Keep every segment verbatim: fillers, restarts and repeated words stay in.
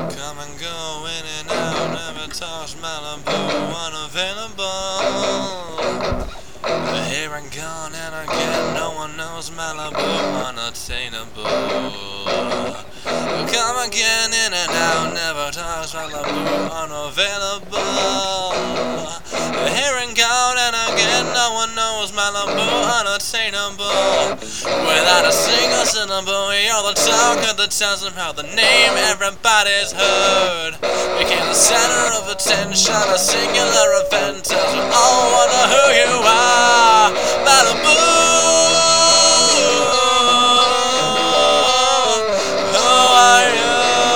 Come and go, in and out, never touch Malibu, unavailable. Here and gone and again, no one knows Malibu, unattainable. Come again, in and out, never touch Malibu, unavailable. Here and gone and again, no one knows Malibu, unattainable. Without a single syllable, you're the talk of the town, somehow the name everybody's heard. Became the center of attention, a singular event, tells we all wonder who you are. Malibu, who are you?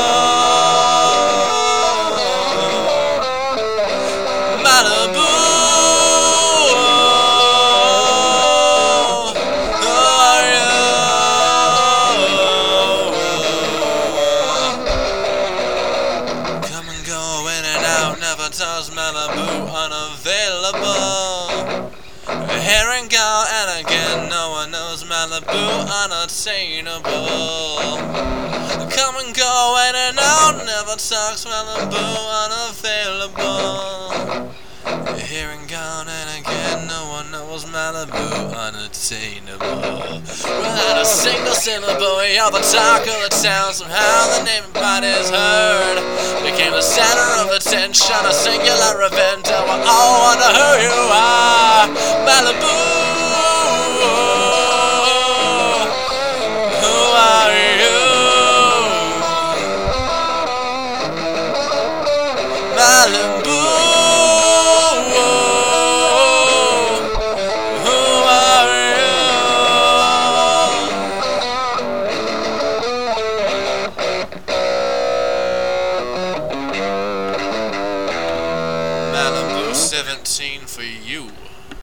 Malibu, who are you? Come and go, in and out, never does Malibu, unavailable. Here and go and again, no one knows Malibu, unattainable. Come and go in and out, never talks Malibu, unavailable. Here and gone and again, no one knows Malibu, unattainable. Without a single syllable, you're the talk of the town, somehow the name everybody's heard. Became the center of attention, a singular event, and we all wonder who you are. Malibu, who are you? Malibu, who are you? Malibu seventeen for you.